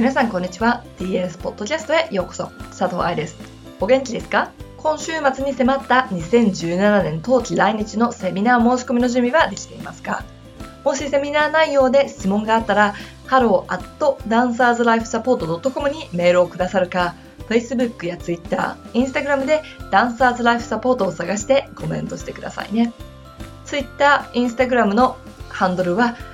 皆さんこんにちは。 DS ポッドキャストへようこそ。佐藤愛です。お元気ですか？今週末に迫った2017年冬季来日のセミナー申し込みの準備はできていますか？もしセミナー内容で質問があったら hello@dancerslifesupport.com にメールをくださるか、 Facebook や Twitter、Instagram で Dancers Life Support を探してコメントしてくださいね。Twitter、Instagram のハンドルは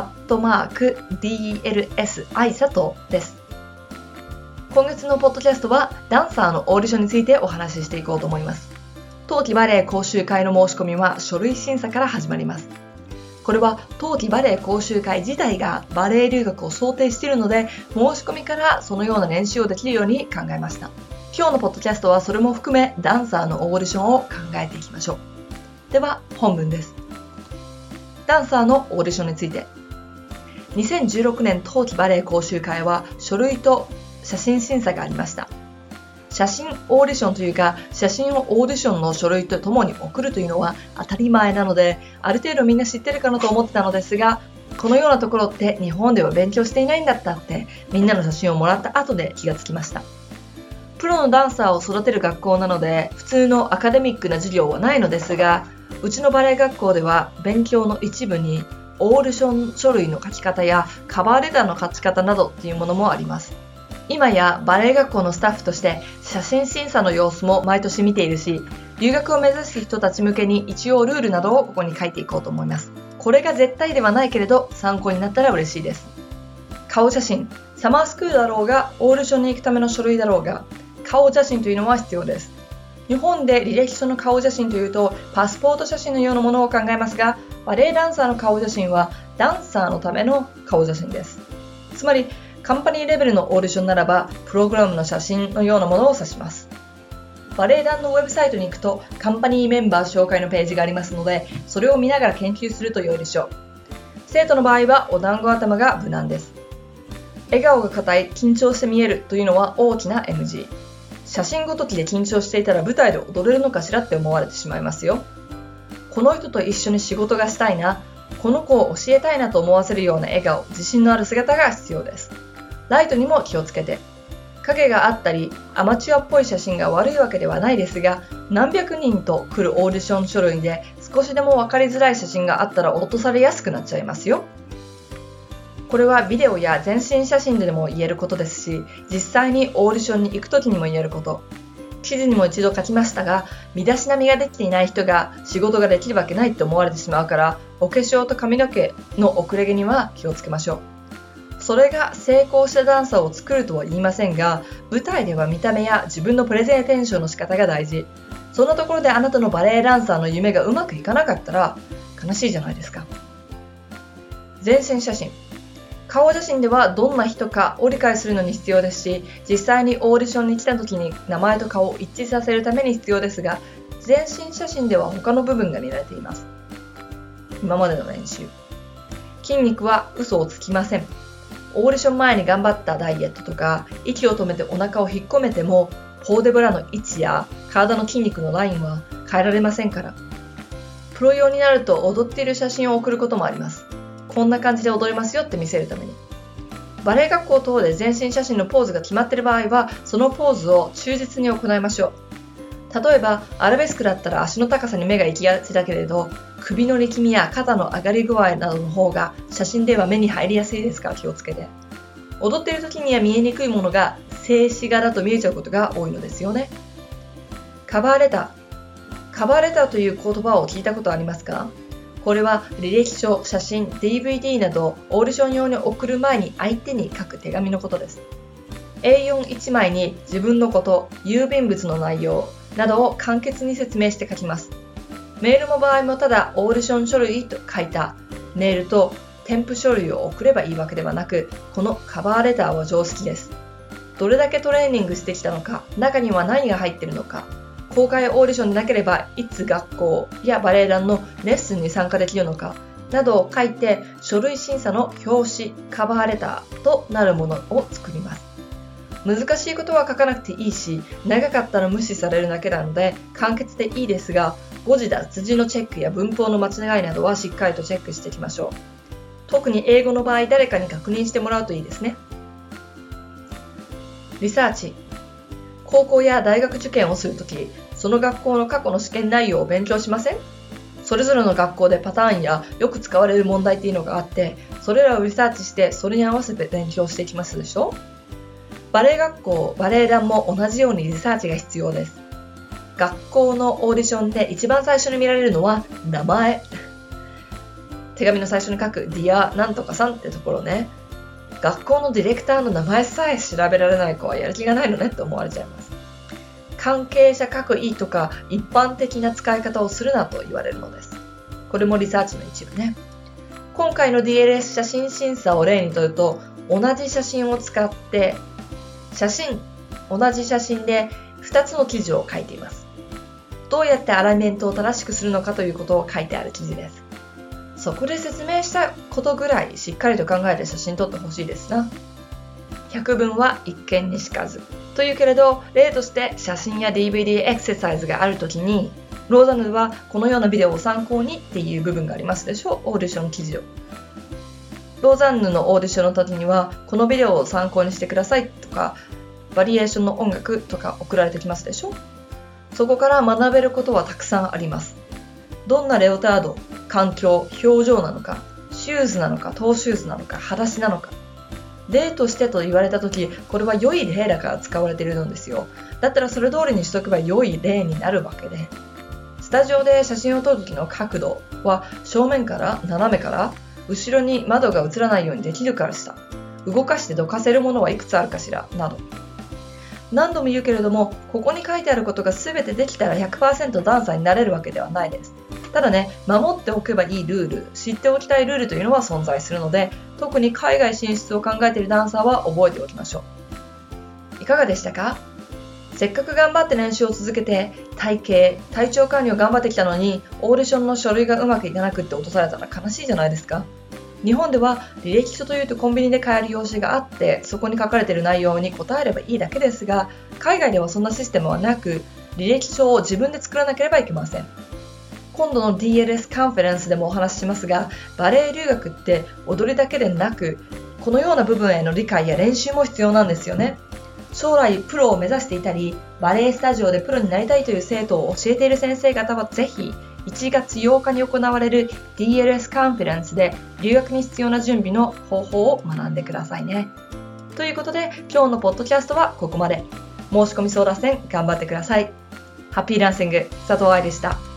@DLS 愛佐藤です。今月のポッドキャストはダンサーのオーディションについてお話ししていこうと思います。冬季バレエ講習会の申し込みは書類審査から始まります。これは冬季バレエ講習会自体がバレエ留学を想定しているので、申し込みからそのような練習をできるように考えました。今日のポッドキャストはそれも含めダンサーのオーディションを考えていきましょう。では本文です。ダンサーのオーディションについて。2016年冬季バレエ講習会は書類と写真審査がありました。写真オーディションというか、写真をオーディションの書類とともに送るというのは当たり前なので、ある程度みんな知ってるかなと思ってたのですが、このようなところって日本では勉強していないんだったってみんなの写真をもらった後で気がつきました。プロのダンサーを育てる学校なので普通のアカデミックな授業はないのですが、うちのバレエ学校では勉強の一部にオーディション書類の書き方やカバーレターの書き方などっていうものもあります。今やバレエ学校のスタッフとして写真審査の様子も毎年見ているし、留学を目指す人たち向けに一応ルールなどをここに書いていこうと思います。これが絶対ではないけれど参考になったら嬉しいです。顔写真、サマースクールだろうがオーディションに行くための書類だろうが、顔写真というのは必要です。日本で履歴書の顔写真というとパスポート写真のようなものを考えますが、バレエダンサーの顔写真はダンサーのための顔写真です。つまりカンパニーレベルのオーディションならばプログラムの写真のようなものを指します。バレエ団のウェブサイトに行くとカンパニーメンバー紹介のページがありますので、それを見ながら研究すると良いでしょう。生徒の場合はお団子頭が無難です。笑顔が硬い、緊張して見えるというのは大きな NG。 写真ごときで緊張していたら舞台で踊れるのかしらって思われてしまいますよ。この人と一緒に仕事がしたいな、この子を教えたいなと思わせるような笑顔、自信のある姿が必要です。ライトにも気をつけて。影があったりアマチュアっぽい写真が悪いわけではないですが、何百人と来るオーディション書類で少しでも分かりづらい写真があったら落とされやすくなっちゃいますよ。これはビデオや全身写真でも言えることですし、実際にオーディションに行くときにも言えること。記事にも一度書きましたが、身だしなみができていない人が仕事ができるわけないって思われてしまうから、お化粧と髪の毛の遅れ毛には気をつけましょう。それが成功したダンサーを作るとは言いませんが、舞台では見た目や自分のプレゼンテーションの仕方が大事。そんなところであなたのバレエダンサーの夢がうまくいかなかったら悲しいじゃないですか。全身写真。顔写真ではどんな人かを理解するのに必要ですし、実際にオーディションに来た時に名前と顔を一致させるために必要ですが、全身写真では他の部分が見られています。今までの練習。筋肉は嘘をつきません。オーディション前に頑張ったダイエットとか、息を止めてお腹を引っ込めてもポーデブラの位置や体の筋肉のラインは変えられませんから。プロ用になると踊っている写真を送ることもあります。こんな感じで踊りますよって見せるために。バレエ学校等で全身写真のポーズが決まっている場合は、そのポーズを忠実に行いましょう。例えばアラベスクだったら足の高さに目が行きがちだけれど、首の力みや肩の上がり具合などの方が写真では目に入りやすいですから気をつけて。踊っている時には見えにくいものが静止画だと見えちゃうことが多いのですよね。カバーレター。カバーレターという言葉を聞いたことありますか？これは履歴書、写真、DVD などオーディション用に送る前に相手に書く手紙のことです。A41 枚に自分のこと、郵便物の内容などを簡潔に説明して書きます。メールの場合もただオーディション書類と書いたメールと添付書類を送ればいいわけではなく、このカバーレターは常識です。どれだけトレーニングしてきたのか、中には何が入っているのか、公開オーディションでなければいつ学校やバレエ団のレッスンに参加できるのかなどを書いて、書類審査の表紙、カバーレターとなるものを作ります。難しいことは書かなくていいし、長かったら無視されるだけなので簡潔でいいですが、誤字脱字のチェックや文法の間違いなどはしっかりとチェックしていきましょう。特に英語の場合、誰かに確認してもらうといいですね。 リサーチ。高校や大学受験をするとき、その学校の過去の試験内容を勉強しません？それぞれの学校でパターンやよく使われる問題っていうのがあって、それらをリサーチしてそれに合わせて勉強していきますでしょ？バレエ学校、バレエ団も同じようにリサーチが必要です。学校のオーディションで一番最初に見られるのは名前。手紙の最初に書く Dear なんとかさんってところね。学校のディレクターの名前さえ調べられない子はやる気がないのねって思われちゃいます。関係者各位とか一般的な使い方をするなと言われるのです。これもリサーチの一部ね。今回の DLS 写真審査を例にとると、同じ写真を使って同じ写真で2つの記事を書いています。どうやってアライメントを正しくするのかということを書いてある記事です。そこで説明したことぐらいしっかりと考えて写真撮ってほしいですな。百聞は一見にしかずというけれど、例として写真や DVD エクササイズがあるときに、ローザンヌはこのようなビデオを参考にっていう部分がありますでしょう。オーディション記事を。ローザンヌのオーディションの時には、このビデオを参考にしてくださいとか、バリエーションの音楽とか送られてきますでしょ。そこから学べることはたくさんあります。どんなレオタード、環境、表情なのか、シューズなのか、トーシューズなのか、裸足なのか。例としてと言われたとき、これは良い例だから使われているのですよ。だったらそれ通りにしとけば良い例になるわけで。スタジオで写真を撮るときの角度は正面から斜めから後ろに窓が映らないようにできるからした。動かしてどかせるものはいくつあるかしらなど。何度も言うけれども、ここに書いてあることが全てできたら 100% ダンサーになれるわけではないです。ただね、守っておけばいいルール、知っておきたいルールというのは存在するので、特に海外進出を考えているダンサーは覚えておきましょう。いかがでしたか？せっかく頑張って練習を続けて、体調管理を頑張ってきたのに、オーディションの書類がうまくいかなくって落とされたら悲しいじゃないですか。日本では履歴書というとコンビニで買える用紙があって、そこに書かれている内容に答えればいいだけですが、海外ではそんなシステムはなく、履歴書を自分で作らなければいけません。今度の DLS カンファレンスでもお話ししますが、バレエ留学って踊りだけでなく、このような部分への理解や練習も必要なんですよね。将来プロを目指していたり、バレエスタジオでプロになりたいという生徒を教えている先生方はぜひ、1月8日に行われる DLS カンファレンスで留学に必要な準備の方法を学んでくださいね。ということで、今日のポッドキャストはここまで。申し込み相談戦頑張ってください。ハッピーランシング、佐藤愛でした。